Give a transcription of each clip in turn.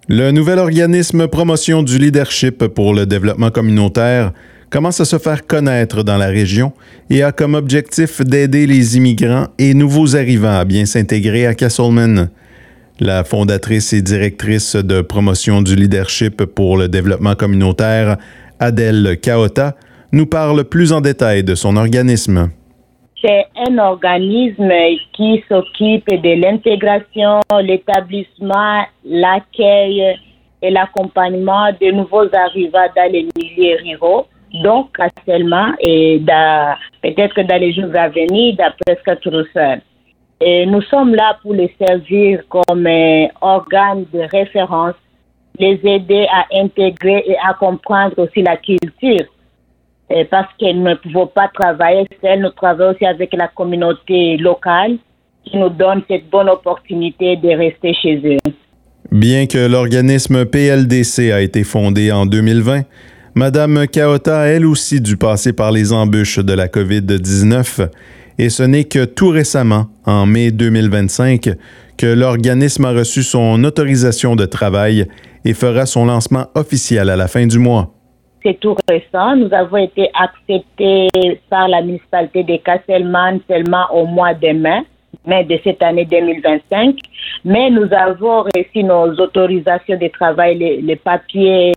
Le nouvel organisme Promotion du leadership pour le développement communautaire commence à se faire connaître dans la région et a comme objectif d'aider les immigrants et nouveaux arrivants à bien s'intégrer à Castlemaine. La fondatrice et directrice de Promotion du leadership pour le développement communautaire, Adèle Kaota, nous parle plus en détail de son organisme. C'est un organisme qui s'occupe de l'intégration, l'établissement, l'accueil et l'accompagnement de nouveaux arrivants dans les milieux ruraux, donc actuellement et peut-être que dans les jours à venir, d'après ce que tu ressens. Et nous sommes là pour les servir comme organe de référence, les aider à intégrer et à comprendre aussi la culture. Parce qu'elles ne pouvons pas travailler seules, nous travaillons aussi avec la communauté locale qui nous donne cette bonne opportunité de rester chez eux. Bien que l'organisme PLDC a été fondé en 2020, Mme Kaota a elle aussi dû passer par les embûches de la COVID-19 et ce n'est que tout récemment, en mai 2025, que l'organisme a reçu son autorisation de travail et fera son lancement officiel à la fin du mois. C'est tout récent. Nous avons été acceptés par la municipalité de Castlemaine seulement au mois de mai de cette année 2025. Mais nous avons reçu nos autorisations de travail, les papiers,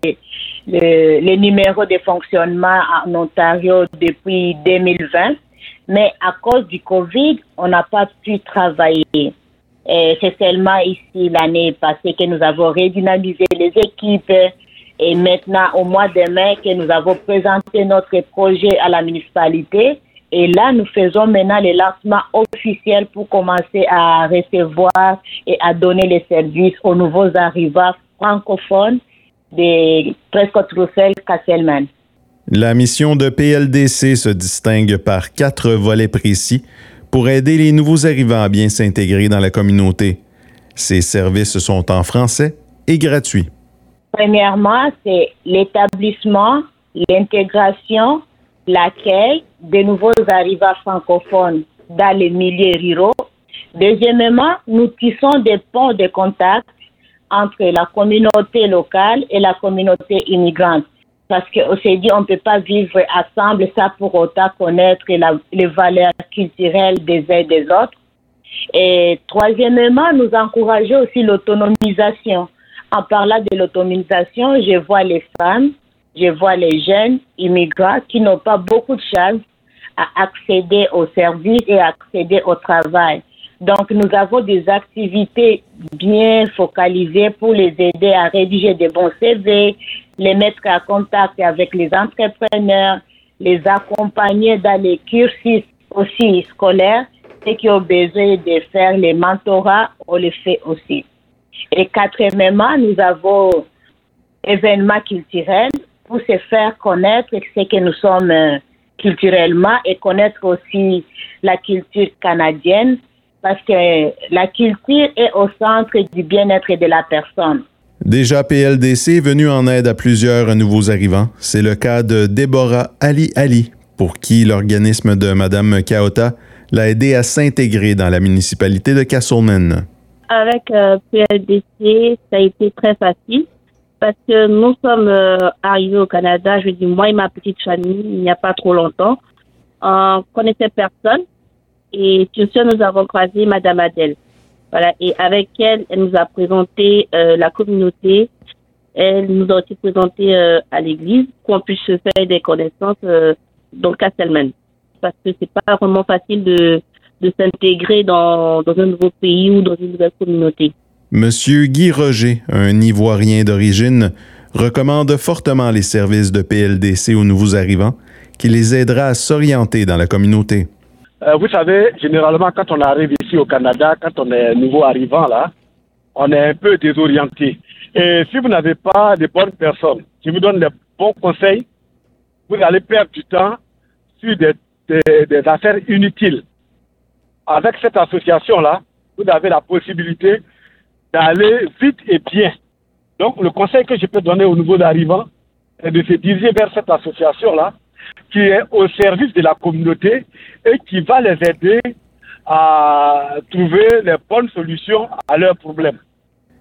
les numéros de fonctionnement en Ontario depuis 2020. Mais à cause du COVID, on n'a pas pu travailler. Et c'est seulement ici, l'année passée, que nous avons redynamisé les équipes. Et maintenant, au mois de mai, que nous avons présenté notre projet à la municipalité. Et là, nous faisons maintenant le lancement officiel pour commencer à recevoir et à donner les services aux nouveaux arrivants francophones de Prescott-Russell-Castlemaine. La mission de PLDC se distingue par 4 volets précis pour aider les nouveaux arrivants à bien s'intégrer dans la communauté. Ces services sont en français et gratuits. Premièrement, c'est l'établissement, l'intégration, l'accueil de nouveaux arrivants francophones dans les milieux ruraux. Deuxièmement, nous tissons des ponts de contact entre la communauté locale et la communauté immigrante. Parce qu'on s'est dit on ne peut pas vivre ensemble sans pour autant connaître les valeurs culturelles des uns et des autres. Et troisièmement, nous encourageons aussi l'autonomisation. En parlant de l'autonomisation, je vois les femmes, je vois les jeunes immigrants qui n'ont pas beaucoup de chance à accéder aux services et à accéder au travail. Donc, nous avons des activités bien focalisées pour les aider à rédiger des bons CV, les mettre en contact avec les entrepreneurs, les accompagner dans les cursus aussi scolaires, ceux qui ont besoin de faire les mentorats, on les fait aussi. Et quatrièmement, nous avons événements culturels pour se faire connaître ce que nous sommes culturellement et connaître aussi la culture canadienne parce que la culture est au centre du bien-être de la personne. Déjà, PLDC est venu en aide à plusieurs nouveaux arrivants. C'est le cas de Déborah Ali, pour qui l'organisme de Mme Kaota l'a aidé à s'intégrer dans la municipalité de Castlemaine. Avec PLDC, ça a été très facile parce que nous sommes arrivés au Canada, je dis moi et ma petite famille, il n'y a pas trop longtemps. On ne connaissait personne et sur ce, nous avons croisé Mme Adèle. Voilà, et avec elle, elle nous a présenté la communauté, elle nous a aussi présenté à l'église pour qu'on puisse se faire des connaissances dans Castlemaine. Parce que c'est pas vraiment facile de s'intégrer dans un nouveau pays ou dans une nouvelle communauté. Monsieur Guy Roger, un Ivoirien d'origine, recommande fortement les services de PLDC aux nouveaux arrivants, qui les aidera à s'orienter dans la communauté. Vous savez, généralement, quand on arrive ici au Canada, quand on est nouveau arrivant là, on est un peu désorienté. Et si vous n'avez pas de bonnes personnes qui vous donnent les bons conseils, vous allez perdre du temps sur des affaires inutiles. Avec cette association-là, vous avez la possibilité d'aller vite et bien. Donc, le conseil que je peux donner aux nouveaux arrivants est de se diriger vers cette association-là qui est au service de la communauté et qui va les aider à trouver les bonnes solutions à leurs problèmes.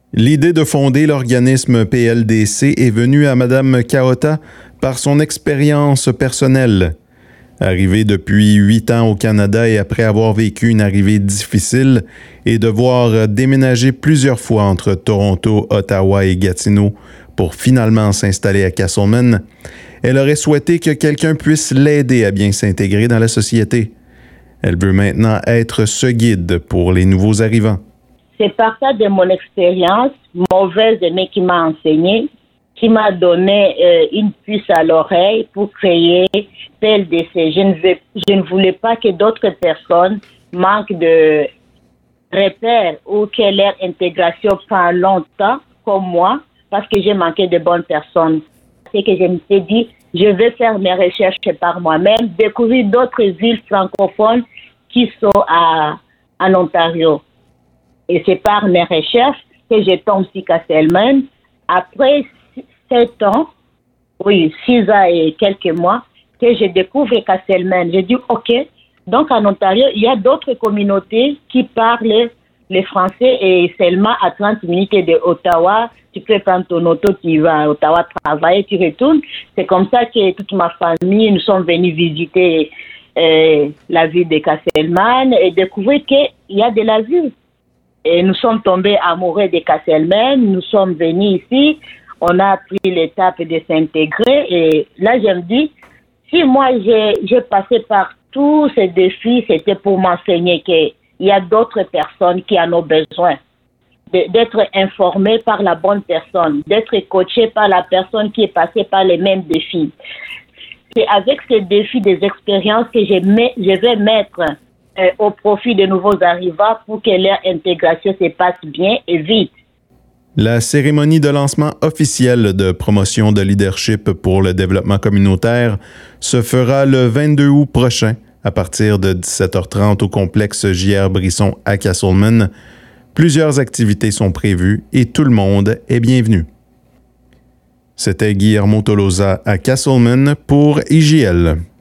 L'idée de fonder l'organisme PLDC est venue à Mme Kaota par son expérience personnelle. Arrivée depuis 8 ans au Canada et après avoir vécu une arrivée difficile et devoir déménager plusieurs fois entre Toronto, Ottawa et Gatineau pour finalement s'installer à Casselman, elle aurait souhaité que quelqu'un puisse l'aider à bien s'intégrer dans la société. Elle veut maintenant être ce guide pour les nouveaux arrivants. C'est par ça de mon expérience mauvaise, mais qui m'a enseigné, qui m'a donné une puce à l'oreille pour créer PLDC. Je ne voulais pas que d'autres personnes manquent de repères ou que leur intégration prend longtemps comme moi parce que j'ai manqué de bonnes personnes. C'est que je me suis dit, je vais faire mes recherches par moi-même, découvrir d'autres villes francophones qui sont en Ontario. Et c'est par mes recherches que je tombe sur Casselman. Après 7 ans, 6 ans et quelques mois, que je découvre Casselman. Je dis, OK, donc en Ontario, il y a d'autres communautés qui parlent le français et seulement à 30 minutes de Ottawa, tu peux prendre ton auto, tu vas à Ottawa travailler, tu retournes. C'est comme ça que toute ma famille, nous sommes venus visiter la ville de Casselman et découvrir qu'il y a de la vie. Et nous sommes tombés amoureux de Casselman, nous sommes venus ici, on a pris l'étape de s'intégrer et là je me dis, si moi j'ai passé par tous ces défis, c'était pour m'enseigner qu'il y a d'autres personnes qui en ont besoin, d'être informés par la bonne personne, d'être coachés par la personne qui est passée par les mêmes défis. C'est avec ces défis, des expériences que je vais mettre au profit de nouveaux arrivants pour que leur intégration se passe bien et vite. La cérémonie de lancement officielle de promotion de leadership pour le développement communautaire se fera le 22 août prochain à partir de 17h30 au complexe J.R. Brisson à Casselman. Plusieurs activités sont prévues et tout le monde est bienvenu. C'était Guillermo Tolosa à Casselman pour IJL.